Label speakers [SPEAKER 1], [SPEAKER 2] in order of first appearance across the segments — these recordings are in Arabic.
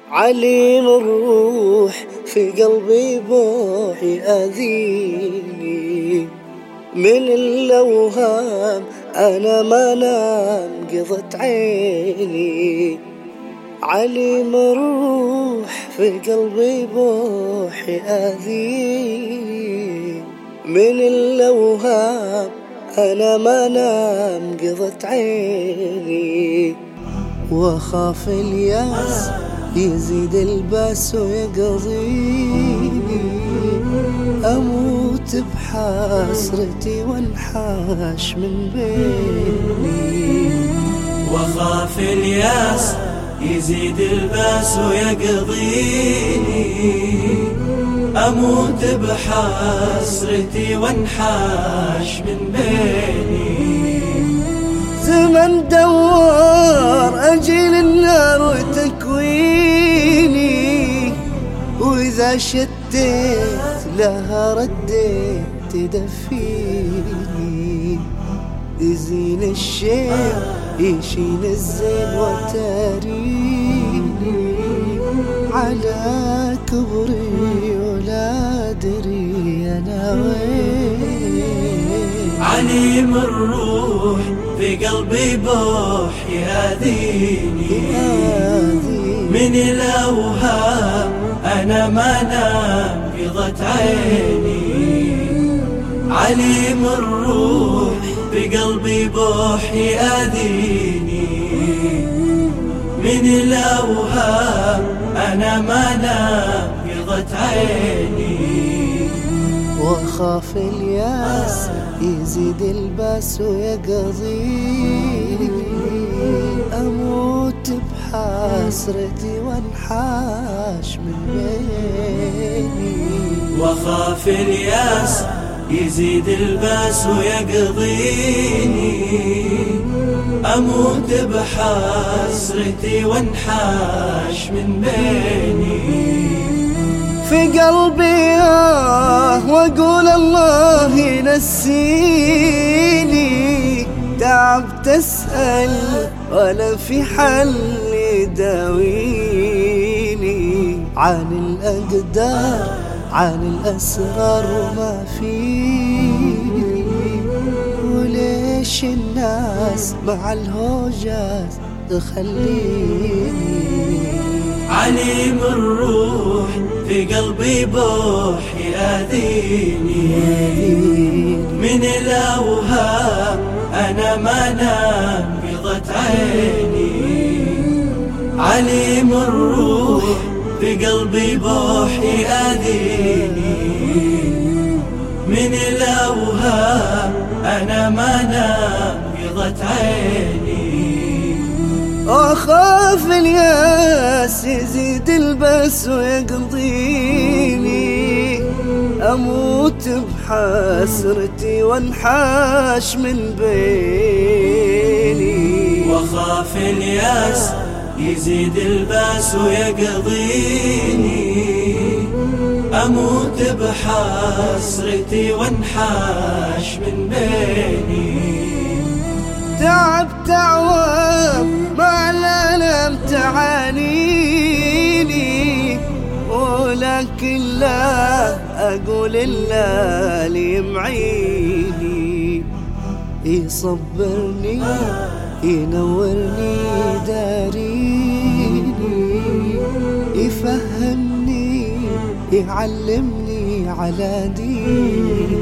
[SPEAKER 1] عليم الروح في قلبي بوح يأذيني من الأوهام، أنا ما نام قضت عيني. عليم الروح في قلبي بوح يأذيني من الأوهام، أنا ما نام قضت عيني. وأخاف الياس يزيد الباس ويقضيني، أموت بحسرتي وانحاش من بيني.
[SPEAKER 2] وأخاف الياس يزيد الباس ويقضيني، أموت بحسرتي وانحاش من بيني.
[SPEAKER 1] زمن دوار أجل النار وتكويني، وإذا شديت لها رديت تدفيني. يزين الشيء يشين الزين وتاريني، على كبري ولا أدري أنا وين.
[SPEAKER 2] عليم الروح في قلبي بوح يهاديني من الأوهام، أنا ما نام قضت عيني. عليم الروح في قلبي بوح يأذيني من الأوهام، أنا ما نام قضت عيني.
[SPEAKER 1] وأخاف الياس يزيد الباس ويقضيني، أموت بحسرتي وانحاش من بيني.
[SPEAKER 2] وأخاف الياس يزيد الباس ويقضيني، أموت بحسرتي وانحاش من بيني.
[SPEAKER 1] في قلبي وأقول الله ينسيني، تعبت أسأل ولا في حل يداويني. عن الأقدار عن الأسرار وما فيني، وليش الناس مع الهوجات تخليني.
[SPEAKER 2] عليم الروح في قلبي بوح يأذيني من الأوهام، أنا ما نام قضت عيني. عليم الروح في قلبي بوح يأذيني من الأوهام، أنا ما نام قضت عيني.
[SPEAKER 1] أخاف الياس يزيد الباس ويقضيني، أموت بحسرتي وانحاش من بيني.
[SPEAKER 2] وأخاف الياس يزيد الباس ويقضيني، أموت بحسرتي وانحاش من بيني.
[SPEAKER 1] تعبت عوام مع الألم تعانيني، ولكن لا أقول إلا اللي معيني. يصبرني ينورني داريني، يفهمني يعلمني على ديني.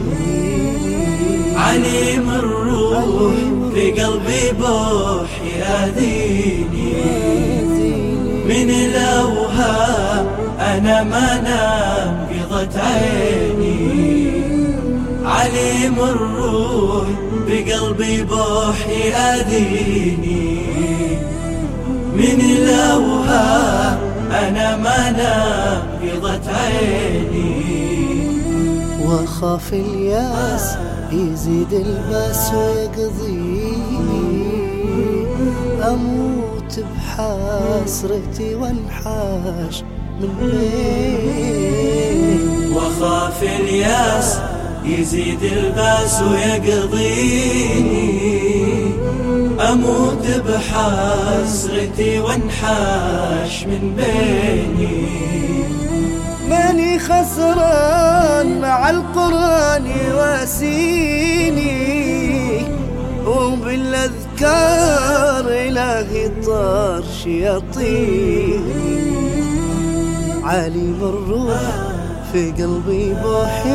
[SPEAKER 2] عليم الروح في قلبي بوح يأذيني من الأوهام، أنا ما نام قضت عيني. عليم الروح في قلبي بوح يأذيني من الأوهام، أنا ما نام قضت عيني.
[SPEAKER 1] وأخاف الياس يزيد الباس ويقضيني، أموت بحسرتي وانحاش من بيني.
[SPEAKER 2] وأخاف الياس يزيد الباس ويقضيني، أموت بحسرتي وانحاش من بيني.
[SPEAKER 1] ماني خسران مع القرآن واسيني، وبالأذكار إلهي طار شياطيني. عليم الروح في قلبي بوح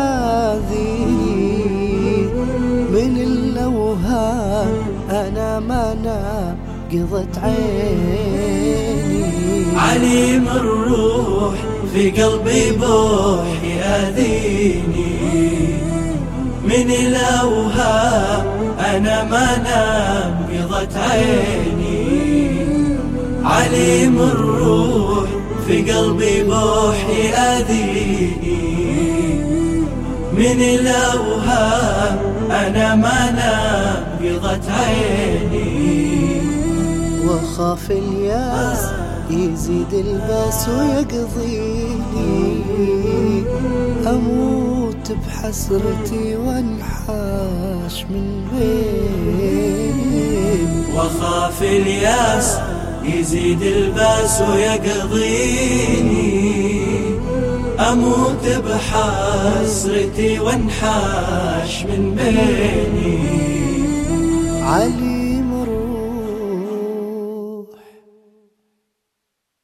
[SPEAKER 1] ياذيني، من الأوهام أنا ما ناقضت عيني.
[SPEAKER 2] عليم الروح في قلبي بوح ياذيني، من الأوهام أنا ما ناقضت عيني. عليم الروح في قلبي بوح ياذيني، من الأوهام أنا ما ناقضت عيني.
[SPEAKER 1] وخاف الياس يزيد الباس ويقضيني، أموت بحسرتي وانحاش من بيني.
[SPEAKER 2] وخاف الياس يزيد الباس ويقضيني، أموت بحسرتي وانحاش من بيني.
[SPEAKER 1] علي